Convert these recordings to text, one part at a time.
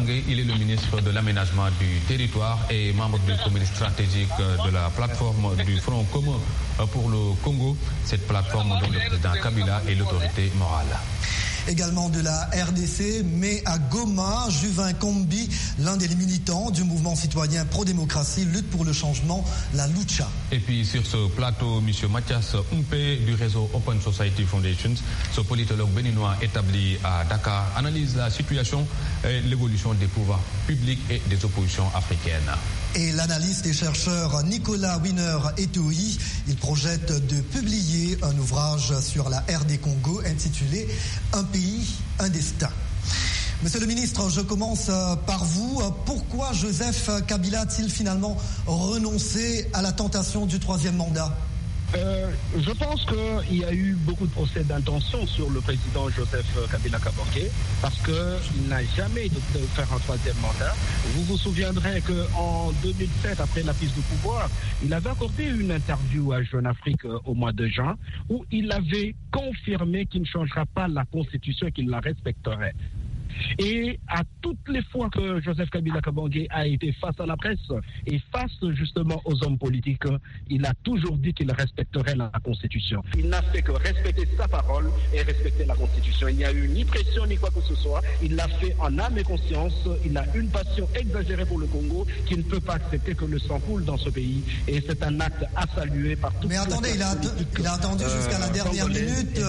Gueye, il est le ministre de l'Aménagement du Territoire et membre du comité stratégique de la plateforme du Front commun pour le Congo. Cette plateforme dont le président Kabila est l'autorité morale. Également de la RDC, mais à Goma, Juvin Kombi, l'un des militants du mouvement citoyen pro-démocratie, lutte pour le changement, la Lucha. Et puis sur ce plateau, M. Mathias Umpe du réseau Open Society Foundations, ce politologue béninois établi à Dakar, analyse la situation et l'évolution des pouvoirs publics et des oppositions africaines. Et l'analyste et chercheur Nicolas Winer-Etoyi, il projette de publier un ouvrage sur la RD Congo intitulé « Un pays, un destin ». Monsieur le ministre, je commence par vous. Pourquoi Joseph Kabila a-t-il finalement renoncé à la tentation du troisième mandat ? Je pense qu'il y a eu beaucoup de procès d'intention sur le président Joseph Kabila Kabange parce qu'il n'a jamais de faire un troisième mandat. Vous vous souviendrez qu'en 2007, après la prise de pouvoir, il avait accordé une interview à Jeune Afrique au mois de juin où il avait confirmé qu'il ne changera pas la Constitution et qu'il la respecterait. Et à toutes les fois que Joseph Kabila Kabange a été face à la presse et face justement aux hommes politiques, il a toujours dit qu'il respecterait la Constitution. Il n'a fait que respecter sa parole et respecter la Constitution. Il n'y a eu ni pression ni quoi que ce soit. Il l'a fait en âme et conscience. Il a une passion exagérée pour le Congo qui ne peut pas accepter que le sang coule dans ce pays. Et c'est un acte à saluer par toutes les Mais attendez, il a attendu jusqu'à la dernière minute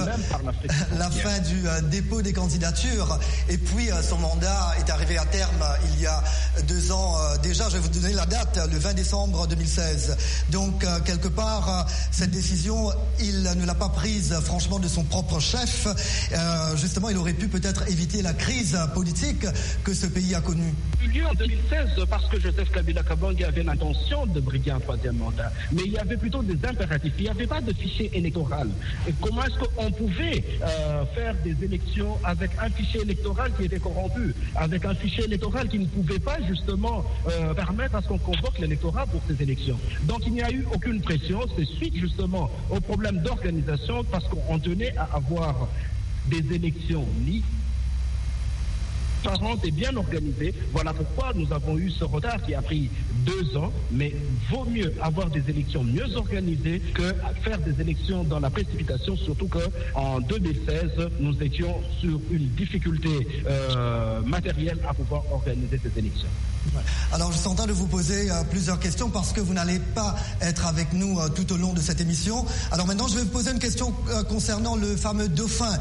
la fin du dépôt des candidatures. Et puis son mandat est arrivé à terme il y a 2 ans déjà. Je vais vous donner la date, le 20 décembre 2016. Donc quelque part, cette décision, il ne l'a pas prise franchement de son propre chef. Justement, il aurait pu peut-être éviter la crise politique que ce pays a connue. Il y a eu lieu en 2016 parce que Joseph Kabila Kabange avait l'intention de briguer un troisième mandat. Mais il y avait plutôt des impératifs. Il n'y avait pas de fichier électoral. Et comment est-ce qu'on pouvait faire des élections avec un fichier électoral qui était corrompu, avec un fichier électoral qui ne pouvait pas justement permettre à ce qu'on convoque l'électorat pour ces élections. Donc il n'y a eu aucune pression, c'est suite justement au problème d'organisation parce qu'on tenait à avoir des élections libres, transparentes et bien organisées. Voilà pourquoi nous avons eu ce retard qui a pris 2 ans, mais vaut mieux avoir des élections mieux organisées que faire des élections dans la précipitation, surtout qu'en 2016, nous étions sur une difficulté matérielle à pouvoir organiser ces élections. Alors je suis en train de vous poser plusieurs questions parce que vous n'allez pas être avec nous tout au long de cette émission. Alors maintenant je vais vous poser une question concernant le fameux dauphin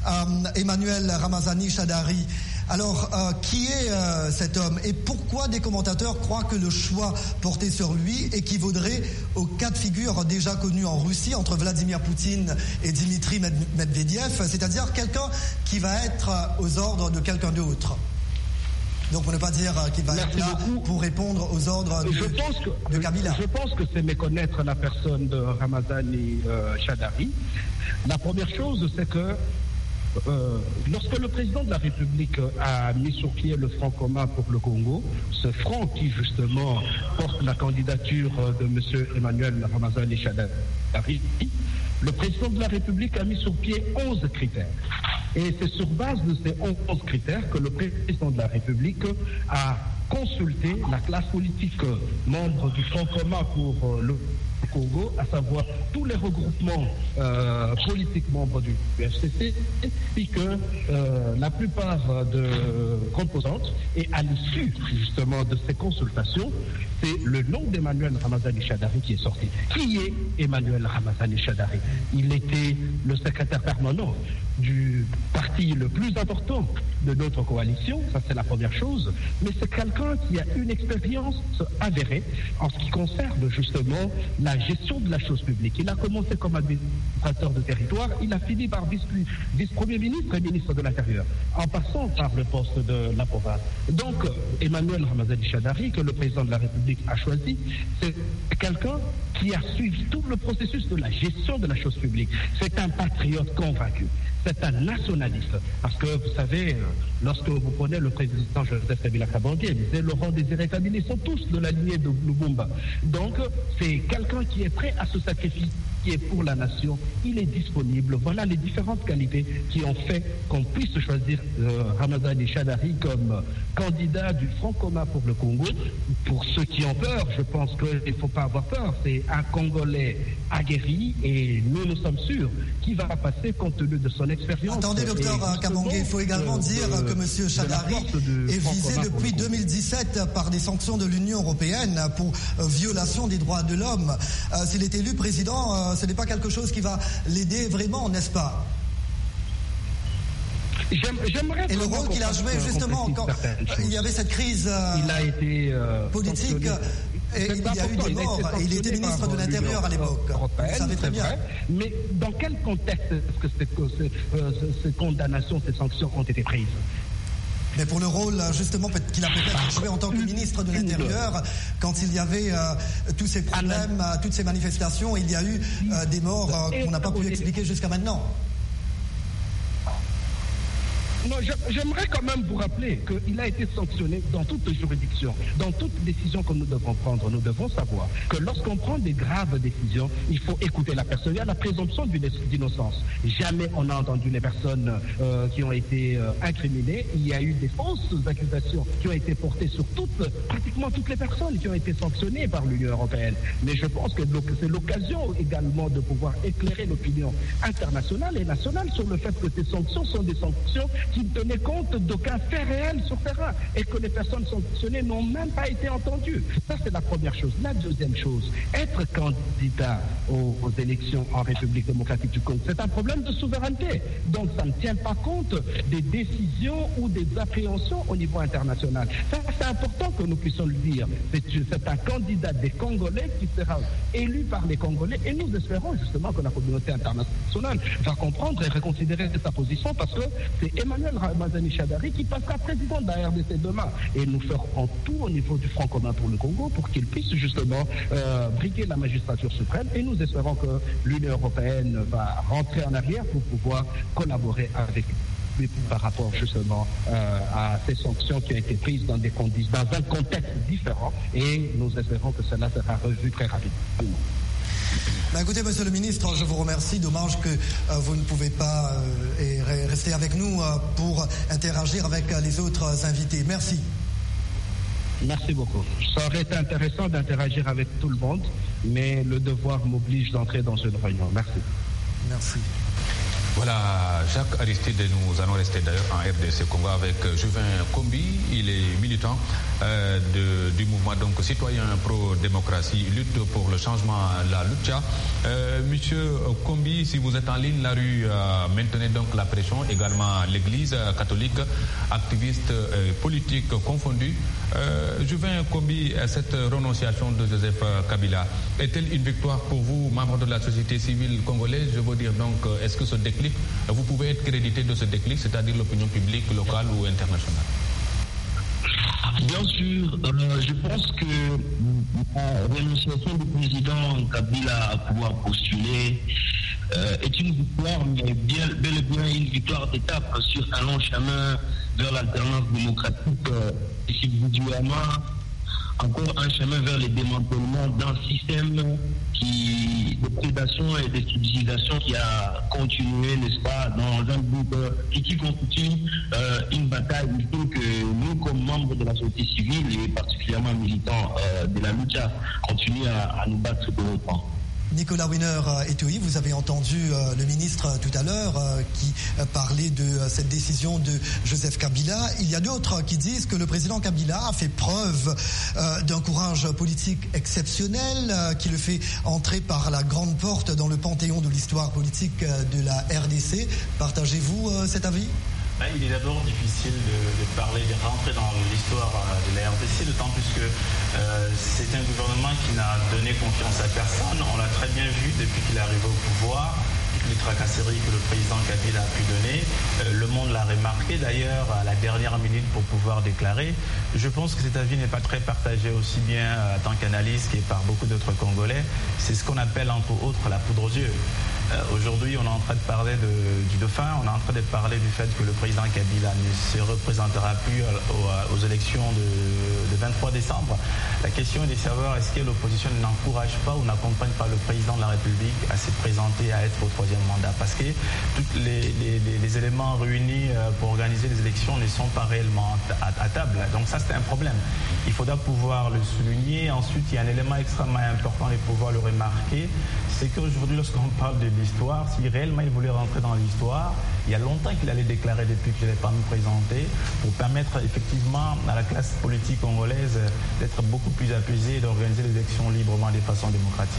Emmanuel Ramazani Shadary. Alors qui est cet homme et pourquoi des commentateurs croient que le choix porté sur lui équivaudrait aux cas de figure déjà connus en Russie entre Vladimir Poutine et Dimitri Medvedev, c'est-à-dire quelqu'un qui va être aux ordres de quelqu'un d'autre? Donc, on ne peut pas dire qu'il va être là pour répondre aux ordres de Kabila. Je pense que c'est méconnaître la personne de Ramazani Shadary. La première chose, c'est que lorsque le président de la République a mis sur pied le Front commun pour le Congo, ce front qui justement porte la candidature de M. Emmanuel Ramazani Shadary, le président de la République a mis sur pied 11 critères. Et c'est sur base de ces 11 critères que le président de la République a consulté la classe politique membre du Front commun pour le Congo, à savoir tous les regroupements politiques membres du FCC, ainsi que la plupart de composantes. Et à l'issue justement de ces consultations, c'est le nom d'Emmanuel Ramazani Shadary qui est sorti. Qui est Emmanuel Ramazani Shadary? Il était le secrétaire permanent du parti le plus important de notre coalition, ça c'est la première chose, mais c'est quelqu'un qui a une expérience avérée en ce qui concerne justement la gestion de la chose publique. Il a commencé comme administrateur de territoire, il a fini par vice-premier ministre et ministre de l'Intérieur, en passant par le poste de la province. Donc Emmanuel Ramazani Shadary, que le président de la République a choisi, c'est quelqu'un qui a suivi tout le processus de la gestion de la chose publique. C'est un patriote convaincu. c'est un nationaliste. Parce que, vous savez, lorsque vous prenez le président Joseph Kabila Kabange, il disait Laurent Désiré Kabila, ils sont tous de la lignée de Lumumba. Donc, c'est quelqu'un qui est prêt à se sacrifier pour la nation. Il est disponible. Voilà les différentes qualités qui ont fait qu'on puisse choisir Ramazani Shadari comme candidat du Front commun pour le Congo. Pour ceux qui ont peur, je pense qu'il ne faut pas avoir peur. C'est un Congolais aguerri et nous sommes sûrs qu'il va passer compte tenu de son expérience. Attendez, docteur Kabange, il faut également dire que M. Shadari est visé depuis 2017 par des sanctions de l'Union européenne pour violation des droits de l'homme. S'il est élu président, ce n'est pas quelque chose qui va l'aider vraiment, n'est-ce pas? Et le rôle qu'il a joué justement quand il y avait cette crise il a été, politique et il y a eu des morts et il était ministre de l'Intérieur à l'époque. Vous savez très bien. Vrai, mais dans quel contexte est-ce que ces condamnations, ces sanctions ont été prises? Mais pour le rôle, justement, qu'il a peut-être joué en tant que ministre de l'Intérieur, quand il y avait tous ces problèmes, toutes ces manifestations, il y a eu des morts qu'on n'a pas pu expliquer jusqu'à maintenant. Non, j'aimerais quand même vous rappeler qu'il a été sanctionné dans toutes les juridictions, dans toute décision que nous devons prendre. Nous devons savoir que lorsqu'on prend des graves décisions, il faut écouter la personne. Il y a la présomption d'innocence. Jamais on a entendu les personnes qui ont été incriminées. Il y a eu des fausses accusations qui ont été portées sur pratiquement toutes les personnes qui ont été sanctionnées par l'Union européenne. Mais je pense que c'est l'occasion également de pouvoir éclairer l'opinion internationale et nationale sur le fait que ces sanctions sont des sanctions qui tenaient compte d'aucun fait réel sur terrain et que les personnes sanctionnées n'ont même pas été entendues. Ça, c'est la première chose. La deuxième chose, être candidat aux élections en République démocratique du Congo, c'est un problème de souveraineté. Donc, ça ne tient pas compte des décisions ou des appréhensions au niveau international. Ça, c'est important que nous puissions le dire. C'est un candidat des Congolais qui sera élu par les Congolais et nous espérons justement que la communauté internationale va comprendre et reconsidérer sa position parce que c'est Emmanuel Ramazani Shadari qui passera président de la RDC demain. Et nous ferons tout au niveau du Front commun pour le Congo pour qu'il puisse justement briguer la magistrature suprême. Et nous espérons que l'Union européenne va rentrer en arrière pour pouvoir collaborer avec lui par rapport justement à ces sanctions qui ont été prises dans un contexte différent. Et nous espérons que cela sera revu très rapidement. Écoutez, monsieur le ministre, je vous remercie. Dommage que vous ne pouvez pas rester avec nous pour interagir avec les autres invités. Merci. Merci beaucoup. Ça aurait été intéressant d'interagir avec tout le monde, mais le devoir m'oblige d'entrer dans une réunion. Merci. Merci. Voilà, Jacques Aristide, nous allons rester d'ailleurs en RDC Congo avec Juvin Kombi. Il est militant du mouvement donc citoyen pro-démocratie, lutte pour le changement, la lucha. Monsieur Kombi, si vous êtes en ligne, la rue maintenez donc la pression, également l'Église catholique, activistes politiques confondus. Juvin Kombi, cette renonciation de Joseph Kabila est-elle une victoire pour vous, membres de la société civile congolaise? Je veux dire donc, est-ce que ce déclic, vous pouvez être crédité de ce déclic, c'est-à-dire l'opinion publique locale ou internationale? Bien sûr, je pense que la renonciation du président Kabila à pouvoir postuler est une victoire, mais bel et bien une victoire d'étape sur un long chemin vers l'alternance démocratique et subsidiairement encore un chemin vers le démantèlement d'un système de prédation et de subjugation qui a continué, n'est-ce pas, dans un but qui constitue une bataille. Il faut que nous, comme membres de la société civile et particulièrement militants de la lutte, continuons à nous battre pour autant. Nicolas Winer-Etoyi, vous avez entendu le ministre tout à l'heure qui parlait de cette décision de Joseph Kabila. Il y a d'autres qui disent que le président Kabila a fait preuve d'un courage politique exceptionnel qui le fait entrer par la grande porte dans le panthéon de l'histoire politique de la RDC. Partagez-vous cet avis ? Il est d'abord difficile de parler, de rentrer dans l'histoire de la RDC, d'autant plus que c'est un gouvernement qui n'a donné confiance à personne. On l'a très bien vu depuis qu'il est arrivé au pouvoir, toutes les tracasseries que le président Kabila a pu donner. Le monde l'a remarqué d'ailleurs à la dernière minute pour pouvoir déclarer. Je pense que cet avis n'est pas très partagé aussi bien en tant qu'analyste et par beaucoup d'autres Congolais. C'est ce qu'on appelle entre autres la poudre aux yeux. Aujourd'hui, on est en train de parler du dauphin, on est en train de parler du fait que le président Kabila ne se représentera plus aux élections de 23 décembre. La question est de savoir est-ce que l'opposition n'encourage pas ou n'accompagne pas le président de la République à se présenter, à être au troisième mandat. Parce que tous les éléments réunis pour organiser les élections ne sont pas réellement à table. Donc ça, c'est un problème. Il faudra pouvoir le souligner. Ensuite, il y a un élément extrêmement important et pouvoir le remarquer, c'est qu'aujourd'hui, lorsqu'on parle de l'histoire, si réellement il voulait rentrer dans l'histoire, il y a longtemps qu'il allait déclarer depuis qu'il n'allait pas nous présenter pour permettre effectivement à la classe politique congolaise d'être beaucoup plus apaisée et d'organiser les élections librement de façon démocratique.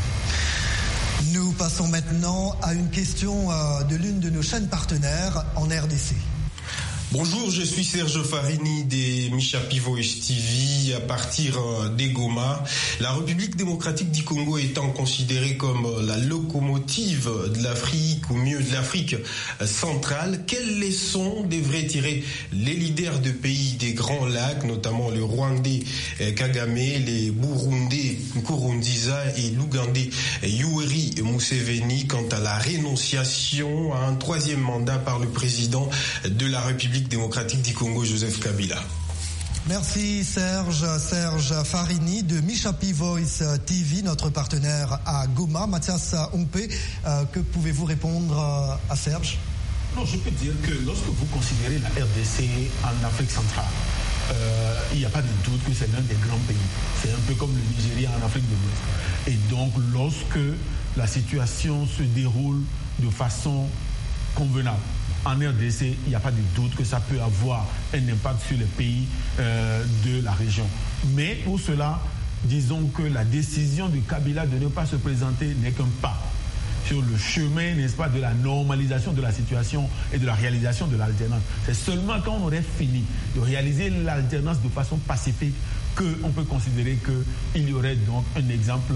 Nous passons maintenant à une question de l'une de nos chaînes partenaires en RDC. Bonjour, je suis Serge Farini des Michapi Voice TV à partir des Goma. La République démocratique du Congo étant considérée comme la locomotive de l'Afrique ou mieux de l'Afrique centrale, quelles leçons devraient tirer les leaders de pays des Grands Lacs, notamment le Rwandais Kagame, les Burundais Nkurunziza et l'Ougandais Yoweri Museveni quant à la rénonciation à un troisième mandat par le président de la République démocratique du Congo, Joseph Kabila. Merci Serge Farini de Michapi Voice TV, notre partenaire à Goma. Mathias Ompé, que pouvez-vous répondre à Serge? Non, je peux dire que lorsque vous considérez la RDC en Afrique centrale, il n'y a pas de doute que c'est l'un des grands pays. C'est un peu comme le Nigeria en Afrique de l'Ouest. Et donc, lorsque la situation se déroule de façon convenable, en RDC, il n'y a pas de doute que ça peut avoir un impact sur les pays de la région. Mais pour cela, disons que la décision de Kabila de ne pas se présenter n'est qu'un pas sur le chemin, n'est-ce pas, de la normalisation de la situation et de la réalisation de l'alternance. C'est seulement quand on aurait fini de réaliser l'alternance de façon pacifique qu'on peut considérer qu'il y aurait donc un exemple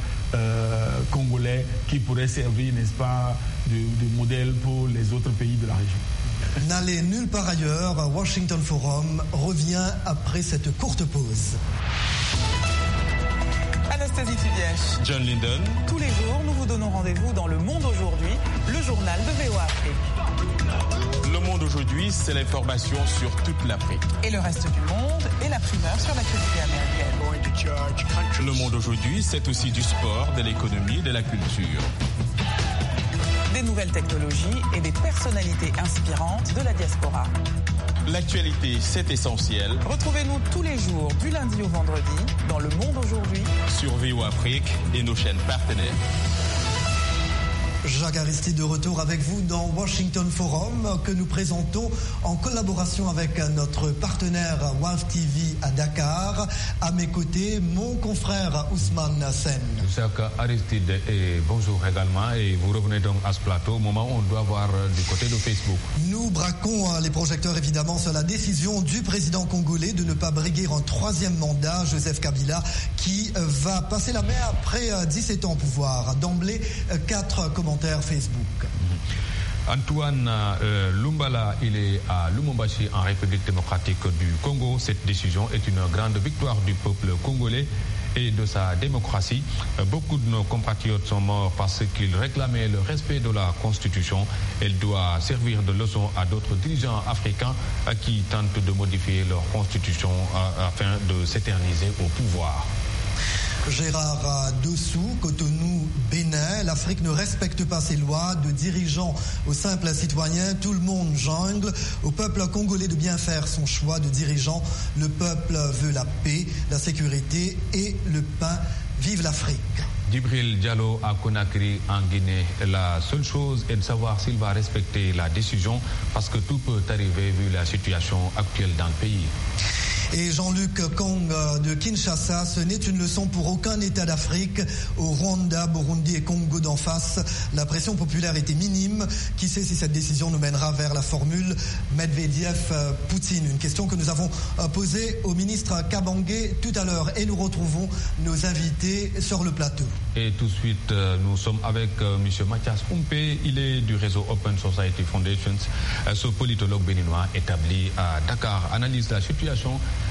congolais qui pourrait servir, n'est-ce pas, de modèle pour les autres pays de la région. N'allez nulle part ailleurs, Washington Forum revient après cette courte pause. Anastasie Tudièche, John Linden. Tous les jours, nous vous donnons rendez-vous dans Le Monde Aujourd'hui, le journal de VOA Afrique. Le Monde Aujourd'hui, c'est l'information sur toute l'Afrique. Et le reste du monde et la primeur sur l'actualité américaine. Le Monde Aujourd'hui, c'est aussi du sport, de l'économie, de la culture. Des nouvelles technologies et des personnalités inspirantes de la diaspora. L'actualité, c'est essentiel. Retrouvez-nous tous les jours, du lundi au vendredi, dans Le Monde Aujourd'hui, sur VOA Afrique et nos chaînes partenaires. Jacques Aristide de retour avec vous dans Washington Forum que nous présentons en collaboration avec notre partenaire WAF TV à Dakar. À mes côtés, mon confrère Ousmane Sen. Jacques Aristide, et bonjour également. Et vous revenez donc à ce plateau au moment où on doit voir du côté de Facebook. Nous braquons les projecteurs évidemment sur la décision du président congolais de ne pas briguer un troisième mandat, Joseph Kabila, qui va passer la main après 17 ans au pouvoir. D'emblée, 4 commentaires Facebook. Antoine Lumbala, il est à Lumumbashi en République démocratique du Congo. Cette décision est une grande victoire du peuple congolais et de sa démocratie. Beaucoup de nos compatriotes sont morts parce qu'ils réclamaient le respect de la Constitution. Elle doit servir de leçon à d'autres dirigeants africains qui tentent de modifier leur Constitution afin de s'éterniser au pouvoir. Gérard Dossou, Cotonou, Bénin. L'Afrique ne respecte pas ses lois. De dirigeants aux simples citoyens, tout le monde jongle. Au peuple congolais de bien faire son choix de dirigeant. Le peuple veut la paix, la sécurité et le pain. Vive l'Afrique. Djibril Diallo à Conakry en Guinée. La seule chose est de savoir s'il va respecter la décision parce que tout peut arriver vu la situation actuelle dans le pays. Et Jean-Luc Kong de Kinshasa, ce n'est une leçon pour aucun État d'Afrique. Au Rwanda, Burundi et Congo d'en face, la pression populaire était minime. Qui sait si cette décision nous mènera vers la formule Medvedev-Poutine? Une question que nous avons posée au ministre Kabangé tout à l'heure. Et nous retrouvons nos invités sur le plateau. Et tout de suite, nous sommes avec M. Mathias Ompé. Il est du réseau Open Society Foundations. Ce politologue béninois établi à Dakar analyse la situation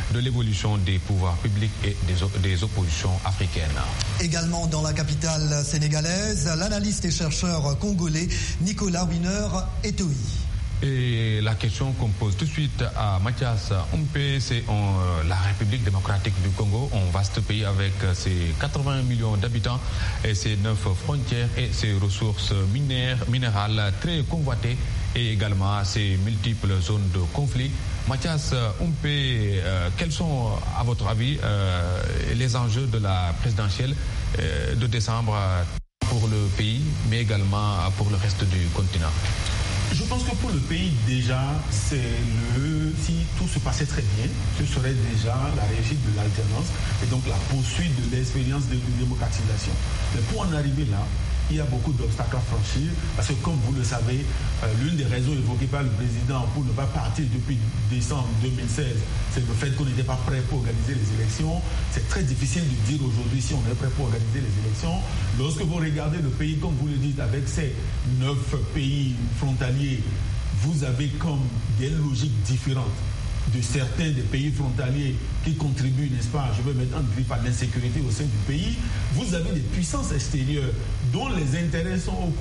de l'évolution des pouvoirs publics et des oppositions africaines. Également dans la capitale sénégalaise, l'analyste et chercheur congolais Nicolas Winer-Etoyi. Et la question qu'on pose tout de suite à Mathias Humpé, c'est la République démocratique du Congo, un vaste pays avec ses 80 millions d'habitants et ses 9 frontières et ses ressources minérales très convoitées et également ses multiples zones de conflit. Mathias Humpé, quels sont, à votre avis, les enjeux de la présidentielle de décembre pour le pays, mais également pour le reste du continent? Je pense que pour le pays, déjà, si tout se passait très bien, ce serait déjà la réussite de l'alternance et donc la poursuite de l'expérience de démocratisation. Mais pour en arriver là, il y a beaucoup d'obstacles à franchir parce que, comme vous le savez, l'une des raisons évoquées par le président pour ne pas partir depuis décembre 2016, c'est le fait qu'on n'était pas prêt pour organiser les élections. C'est très difficile de dire aujourd'hui si on est prêt pour organiser les élections. Lorsque vous regardez le pays, comme vous le dites, avec ces 9 pays frontaliers, vous avez comme des logiques différentes de certains des pays frontaliers qui contribuent, n'est-ce pas, je vais mettre en griffe à l'insécurité au sein du pays. Vous avez des puissances extérieures dont les intérêts sont au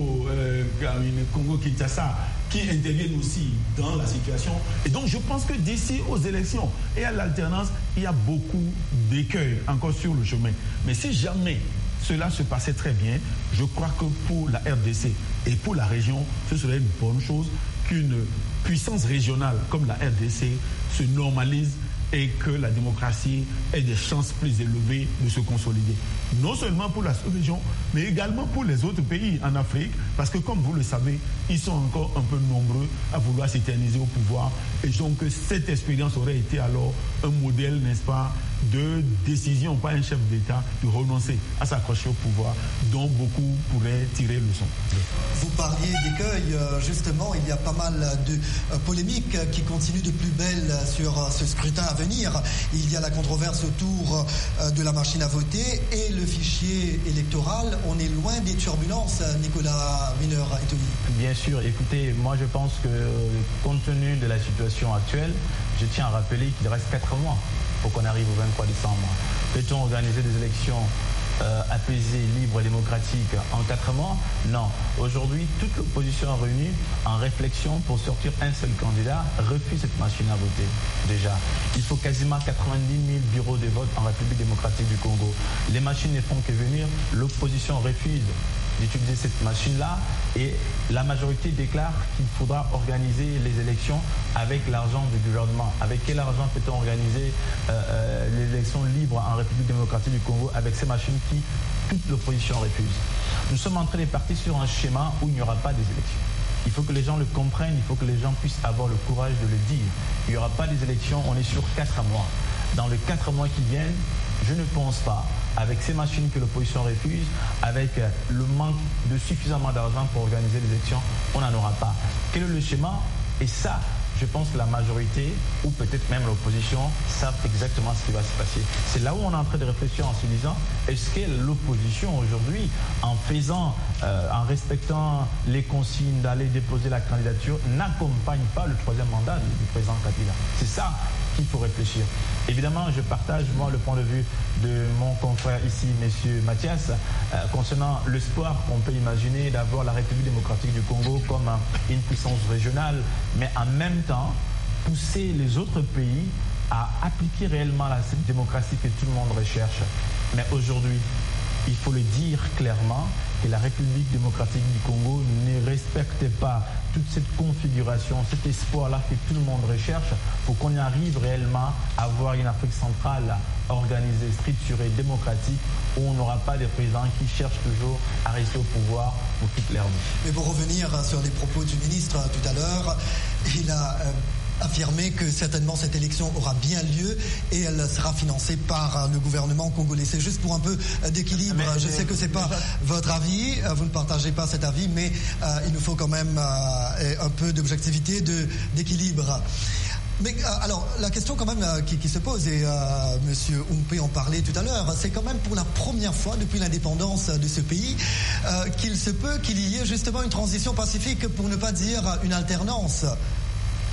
Congo-Kinshasa, qui interviennent aussi dans la situation. Et donc je pense que d'ici aux élections et à l'alternance, il y a beaucoup d'écueils encore sur le chemin. Mais si jamais cela se passait très bien, je crois que pour la RDC et pour la région, ce serait une bonne chose qu'une puissance régionale comme la RDC se normalise et que la démocratie ait des chances plus élevées de se consolider. Non seulement pour la sous-région, mais également pour les autres pays en Afrique, parce que comme vous le savez, ils sont encore un peu nombreux à vouloir s'éterniser au pouvoir. Et donc cette expérience aurait été alors un modèle, n'est-ce pas, de décision par un chef d'État de renoncer à s'accrocher au pouvoir, dont beaucoup pourraient tirer leçon. Vous parliez d'écueils, justement, il y a pas mal de polémiques qui continuent de plus belle sur ce scrutin à venir. Il y a la controverse autour de la machine à voter et le fichier électoral. On est loin des turbulences, Nicolas Winer-Etoyi. Bien sûr, écoutez, moi je pense que compte tenu de la situation actuelle, je tiens à rappeler qu'il reste 4 mois pour qu'on arrive au 23 décembre. Peut-on organiser des élections apaisées, libres et démocratiques en 4 mois? Non. Aujourd'hui, toute l'opposition réunie en réflexion pour sortir un seul candidat refuse cette machine à voter. Déjà, il faut quasiment 90 000 bureaux de vote en République démocratique du Congo. Les machines ne font que venir, l'opposition refuse d'utiliser cette machine-là et la majorité déclare qu'il faudra organiser les élections avec l'argent du gouvernement. Avec quel argent peut-on organiser les élections libres en République démocratique du Congo avec ces machines qui toute l'opposition refuse? Nous sommes en train de partir sur un schéma où il n'y aura pas des élections. Il faut que les gens le comprennent, il faut que les gens puissent avoir le courage de le dire. Il n'y aura pas des élections, on est sur 4 mois. Dans les 4 mois qui viennent, je ne pense pas, avec ces machines que l'opposition refuse, avec le manque de suffisamment d'argent pour organiser les élections, on n'en aura pas. Quel est le schéma? Et ça, je pense que la majorité, ou peut-être même l'opposition, savent exactement ce qui va se passer. C'est là où on est en train de réfléchir en se disant, est-ce que l'opposition aujourd'hui, en respectant les consignes d'aller déposer la candidature, n'accompagne pas le 3e mandat du président Kabila? C'est ça qu'il faut réfléchir. Évidemment, je partage, moi, le point de vue de mon confrère ici, M. Mathias, concernant l'espoir qu'on peut imaginer d'avoir la République démocratique du Congo comme une puissance régionale, mais en même temps, pousser les autres pays à appliquer réellement la démocratie que tout le monde recherche. Mais aujourd'hui, il faut le dire clairement, que la République démocratique du Congo ne respecte pas toute cette configuration, cet espoir-là que tout le monde recherche pour qu'on y arrive réellement à avoir une Afrique centrale organisée, structurée, démocratique, où on n'aura pas des présidents qui cherchent toujours à rester au pouvoir pour toute leur vie. Mais pour revenir sur les propos du ministre tout à l'heure, il a affirmé que certainement cette élection aura bien lieu et elle sera financée par le gouvernement congolais. C'est juste pour un peu d'équilibre. Je sais que c'est pas votre avis, vous ne partagez pas cet avis, mais il nous faut quand même un peu d'objectivité, d'équilibre. Mais alors, la question quand même qui se pose, et M. Humpé en parlait tout à l'heure, c'est quand même pour la première fois depuis l'indépendance de ce pays qu'il se peut qu'il y ait justement une transition pacifique, pour ne pas dire une alternance.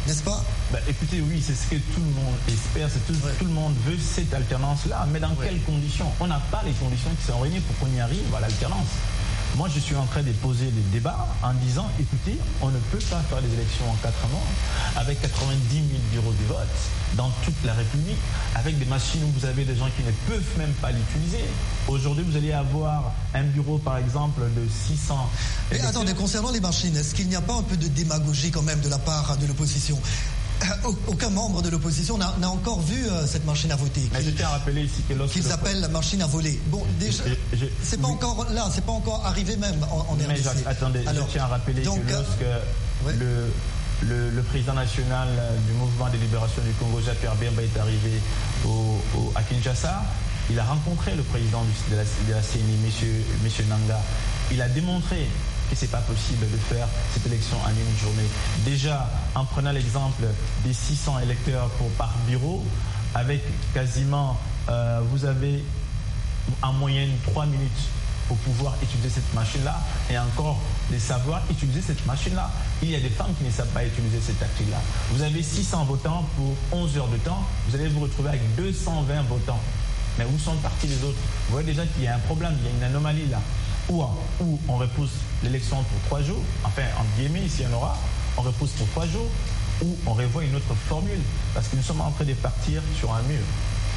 n'est-ce pas? Écoutez, oui, c'est ce que tout le monde espère, tout le monde veut cette alternance-là, mais dans quelles conditions? On n'a pas les conditions qui sont réunies pour qu'on y arrive à l'alternance. Moi, je suis en train de poser les débats en disant, écoutez, on ne peut pas faire des élections en 4 mois avec 90 000 bureaux de vote dans toute la République, avec des machines où vous avez des gens qui ne peuvent même pas l'utiliser. Aujourd'hui, vous allez avoir un bureau, par exemple, de 600... Mais attendez, concernant les machines, est-ce qu'il n'y a pas un peu de démagogie quand même de la part de l'opposition? Aucun membre de l'opposition n'a encore vu cette machine à voter. Je tiens à rappeler ici que lorsque... qu'ils appellent la machine à voler. Bon, déjà, c'est pas encore là, c'est pas encore arrivé même en RDC. Mais Jacques, attendez, je tiens à rappeler que lorsque le président national du mouvement de libération du Congo, Jean-Pierre Bemba, est arrivé à Kinshasa, il a rencontré le président de la CENI, M. Nanga. Il a démontré que ce n'est pas possible de faire cette élection en une journée. Déjà, en prenant l'exemple des 600 électeurs par bureau, avec quasiment, vous avez en moyenne 3 minutes pour pouvoir utiliser cette machine-là, et encore de savoir utiliser cette machine-là. Il y a des femmes qui ne savent pas utiliser cette tactique-là. Vous avez 600 votants pour 11 heures de temps, vous allez vous retrouver avec 220 votants. Mais où sont partis les autres? Vous voyez déjà qu'il y a un problème, il y a une anomalie là. Ou on repousse l'élection pour 3 jours, enfin, entre guillemets, s'il y en aura, on repousse pour 3 jours, ou on revoit une autre formule, parce que nous sommes en train de partir sur un mur.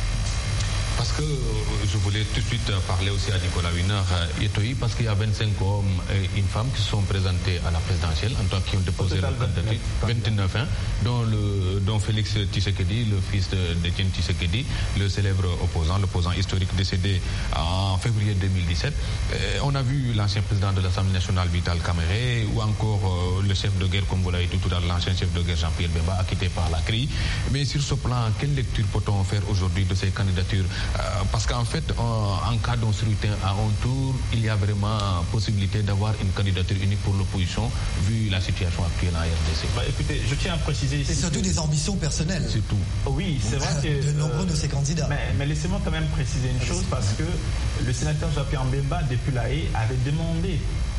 Parce que je voulais tout de suite parler aussi à Nicolas Winer, parce qu'il y a 25 hommes et une femme qui se sont présentés à la présidentielle en tant qu'ils ont déposé leur candidature, 29 ans, dont Félix Tshisekedi, le fils d'Etienne Tshisekedi, le célèbre l'opposant historique décédé en février 2017. On a vu l'ancien président de l'Assemblée nationale, Vital Kamerhe, ou encore le chef de guerre, comme vous l'avez dit tout à l'heure, l'ancien chef de guerre, Jean-Pierre Bemba, acquitté par la CRI. Mais sur ce plan, quelle lecture peut-on faire aujourd'hui de ces candidatures? Parce qu'en fait, en cas d'un scrutin à un tour, il y a vraiment possibilité d'avoir une candidature unique pour l'opposition, vu la situation actuelle en RDC. Écoutez, je tiens à préciser ici... C'est surtout des ambitions personnelles. C'est tout. Oui, c'est vrai que... De nombreux de ces candidats. Mais laissez-moi quand même préciser une chose, parce que le sénateur Jean-Pierre Bemba, depuis la haie, avait demandé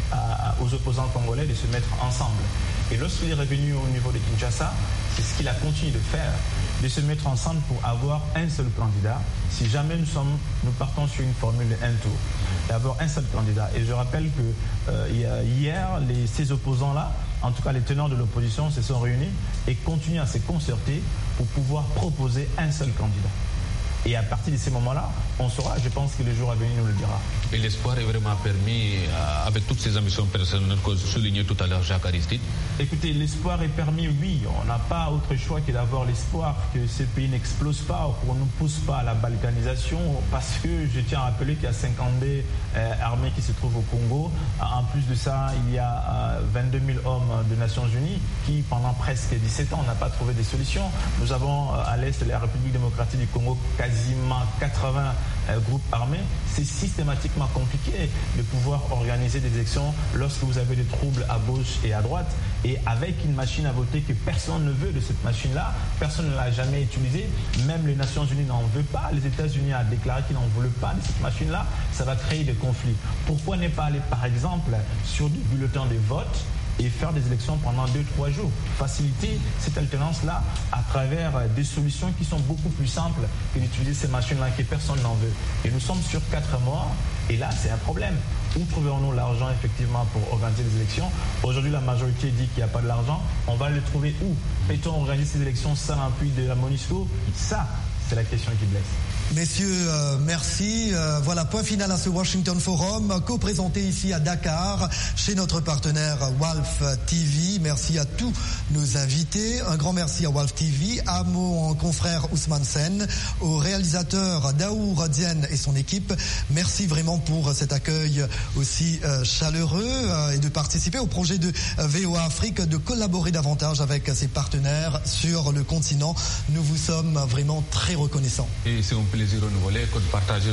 aux opposants congolais de se mettre ensemble. Et lorsqu'il est revenu au niveau de Kinshasa, c'est ce qu'il a continué de faire, de se mettre ensemble pour avoir un seul candidat. Si jamais nous partons sur une formule de un tour, d'avoir un seul candidat. Et je rappelle que hier, ces opposants-là, en tout cas les tenants de l'opposition, se sont réunis et continuent à se concerter pour pouvoir proposer un seul candidat. Et à partir de ces moments-là, on saura, je pense que le jour à venir nous le dira. Et l'espoir est vraiment permis, avec toutes ces ambitions personnelles que soulignait tout à l'heure Jacques Aristide? Écoutez, l'espoir est permis, oui. On n'a pas autre choix que d'avoir l'espoir que ce pays n'explose pas ou qu'on ne pousse pas à la balkanisation, parce que je tiens à rappeler qu'il y a 52 armées qui se trouvent au Congo. En plus de ça, il y a 22 000 hommes des Nations Unies qui, pendant presque 17 ans, n'ont pas trouvé des solutions. Nous avons à l'est la République démocratique du Congo, quasiment 80 groupes armés. C'est systématiquement compliqué de pouvoir organiser des élections lorsque vous avez des troubles à gauche et à droite, et avec une machine à voter que personne ne veut de cette machine-là, personne ne l'a jamais utilisée, même les Nations Unies n'en veulent pas, les États-Unis ont déclaré qu'ils n'en voulaient pas de cette machine-là, ça va créer des conflits. Pourquoi ne pas aller par exemple sur des bulletins de vote et faire des élections pendant 2-3 jours. Faciliter cette alternance-là à travers des solutions qui sont beaucoup plus simples que d'utiliser ces machines-là que personne n'en veut. Et nous sommes sur 4 mois et là, c'est un problème. Où trouverons-nous l'argent effectivement pour organiser les élections? Aujourd'hui, la majorité dit qu'il n'y a pas de l'argent. On va le trouver où? Peut-on organiser ces élections sans l'appui de la MONUSCO? Ça, c'est la question qui blesse. Messieurs, merci. Voilà, point final à ce Washington Forum, co-présenté ici à Dakar, chez notre partenaire Walf TV. Merci à tous nos invités. Un grand merci à Walf TV, à mon confrère Ousmane Sen, au réalisateur Daour Diène et son équipe. Merci vraiment pour cet accueil aussi chaleureux et de participer au projet de VOA Afrique, de collaborer davantage avec ses partenaires sur le continent. Nous vous sommes vraiment très reconnaissants. Et c'est un plaisir renouvelé que de partager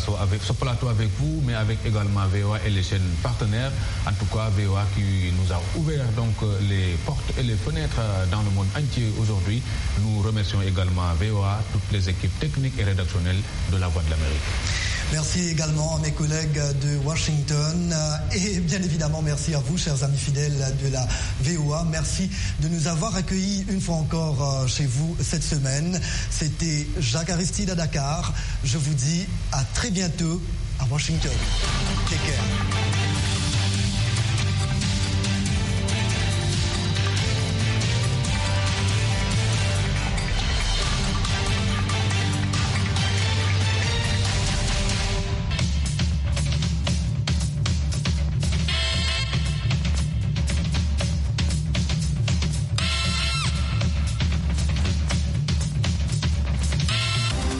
ce plateau avec vous, mais avec également VOA et les chaînes partenaires. En tout cas, VOA qui nous a ouvert donc les portes et les fenêtres dans le monde entier aujourd'hui. Nous remercions également VOA, toutes les équipes techniques et rédactionnelles de La Voix de l'Amérique. Merci également à mes collègues de Washington et bien évidemment merci à vous, chers amis fidèles de la VOA. Merci de nous avoir accueillis une fois encore chez vous cette semaine. C'était Jacques Aristide à Dakar. Je vous dis à très bientôt à Washington. Take care.